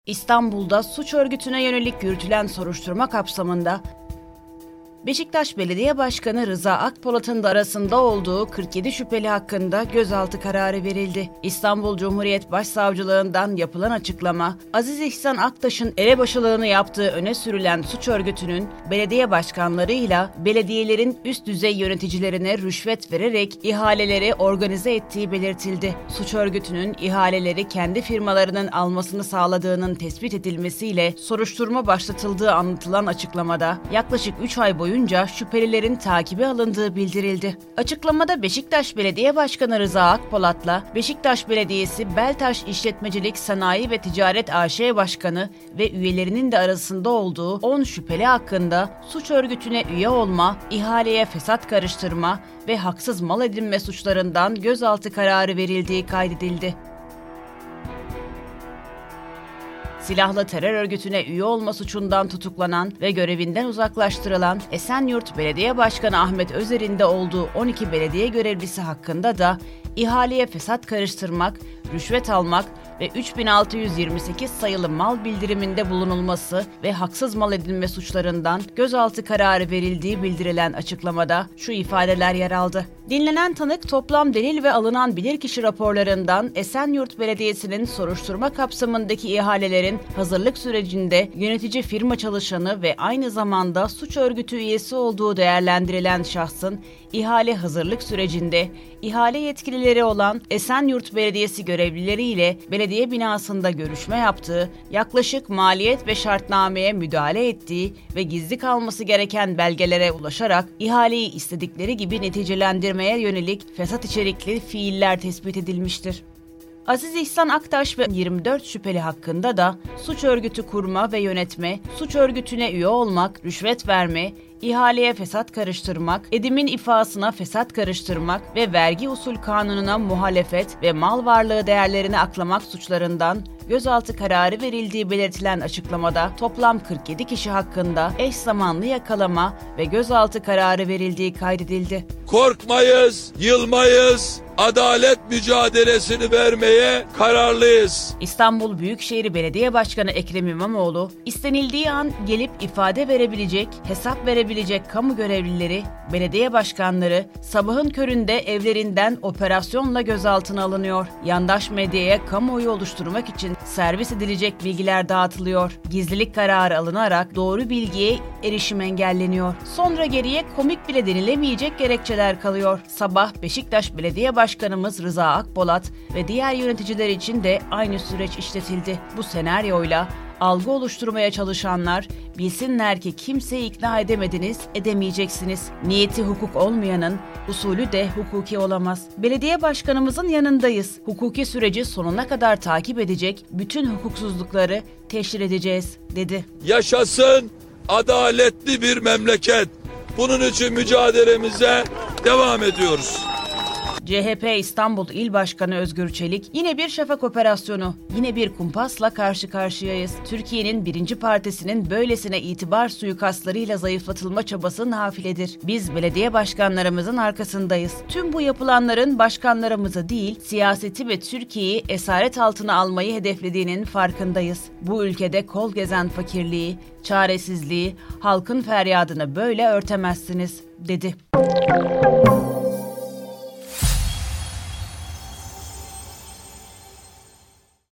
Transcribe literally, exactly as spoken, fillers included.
İstanbul'da suç örgütüne yönelik yürütülen soruşturma kapsamında Beşiktaş Belediye Başkanı Rıza Akpolat'ın da arasında olduğu kırk yedi şüpheli hakkında gözaltı kararı verildi. İstanbul Cumhuriyet Başsavcılığından yapılan açıklama, Aziz İhsan Aktaş'ın elebaşılığını yaptığı öne sürülen suç örgütünün belediye başkanlarıyla belediyelerin üst düzey yöneticilerine rüşvet vererek ihaleleri organize ettiği belirtildi. Suç örgütünün ihaleleri kendi firmalarının almasını sağladığının tespit edilmesiyle soruşturma başlatıldığı anlatılan açıklamada yaklaşık üç ay boyunca boyunca şüphelilerin takibe alındığı bildirildi. Açıklamada Beşiktaş Belediye Başkanı Rıza Akpolat'la Beşiktaş Belediyesi Beltaş İşletmecilik Sanayi ve Ticaret A Ş Başkanı ve üyelerinin de arasında olduğu on şüpheli hakkında suç örgütüne üye olma, ihaleye fesat karıştırma ve haksız mal edinme suçlarından gözaltı kararı verildiği kaydedildi. Silahlı terör örgütüne üye olma suçundan tutuklanan ve görevinden uzaklaştırılan Esenyurt Belediye Başkanı Ahmet Özer'in de olduğu on iki belediye görevlisi hakkında da ihaleye fesat karıştırmak, rüşvet almak ve üç bin altı yüz yirmi sekiz sayılı mal bildiriminde bulunulması ve haksız mal edinme suçlarından gözaltı kararı verildiği bildirilen açıklamada şu ifadeler yer aldı. Dinlenen tanık toplam delil ve alınan bilirkişi raporlarından Esenyurt Belediyesi'nin soruşturma kapsamındaki ihalelerin hazırlık sürecinde yönetici firma çalışanı ve aynı zamanda suç örgütü üyesi olduğu değerlendirilen şahsın ihale hazırlık sürecinde ihale yetkilileri olan Esenyurt Belediyesi görevlileri ile belediye binasında görüşme yaptığı, yaklaşık maliyet ve şartnameye müdahale ettiği ve gizli kalması gereken belgelere ulaşarak ihaleyi istedikleri gibi neticelendirmeye yönelik fesat içerikli fiiller tespit edilmiştir. Aziz İhsan Aktaş ve yirmi dört şüpheli hakkında da suç örgütü kurma ve yönetme, suç örgütüne üye olmak, rüşvet verme, ihaleye fesat karıştırmak, edimin ifasına fesat karıştırmak ve vergi usul kanununa muhalefet ve mal varlığı değerlerini aklamak suçlarından gözaltı kararı verildiği belirtilen açıklamada toplam kırk yedi kişi hakkında eş zamanlı yakalama ve gözaltı kararı verildiği kaydedildi. Korkmayız, yılmayız, adalet mücadelesini vermeye kararlıyız. İstanbul Büyükşehir Belediye Başkanı Ekrem İmamoğlu, istenildiği an gelip ifade verebilecek, hesap verebilecek kamu görevlileri, belediye başkanları sabahın köründe evlerinden operasyonla gözaltına alınıyor. Yandaş medyaya kamuoyu oluşturmak için servis edilecek bilgiler dağıtılıyor. Gizlilik kararı alınarak doğru bilgiye erişim engelleniyor. Sonra geriye komik bile denilemeyecek gerekçeler kalıyor. Sabah Beşiktaş Belediye Başkanımız Rıza Akpolat ve diğer yöneticiler için de aynı süreç işletildi. Bu senaryoyla algı oluşturmaya çalışanlar bilsinler ki kimseyi ikna edemediniz, edemeyeceksiniz. Niyeti hukuk olmayanın usulü de hukuki olamaz. Belediye başkanımızın yanındayız. Hukuki süreci sonuna kadar takip edecek, bütün hukuksuzlukları teşhir edeceğiz, dedi. Yaşasın adaletli bir memleket. Bunun için mücadelemize devam ediyoruz. C H P İstanbul İl Başkanı Özgür Çelik, yine bir şafak operasyonu, yine bir kumpasla karşı karşıyayız. Türkiye'nin birinci partisinin böylesine itibar suikastlarıyla zayıflatılma çabası nafiledir. Biz belediye başkanlarımızın arkasındayız. Tüm bu yapılanların başkanlarımızı değil, siyaseti ve Türkiye'yi esaret altına almayı hedeflediğinin farkındayız. Bu ülkede kol gezen fakirliği, çaresizliği, halkın feryadını böyle örtemezsiniz, dedi.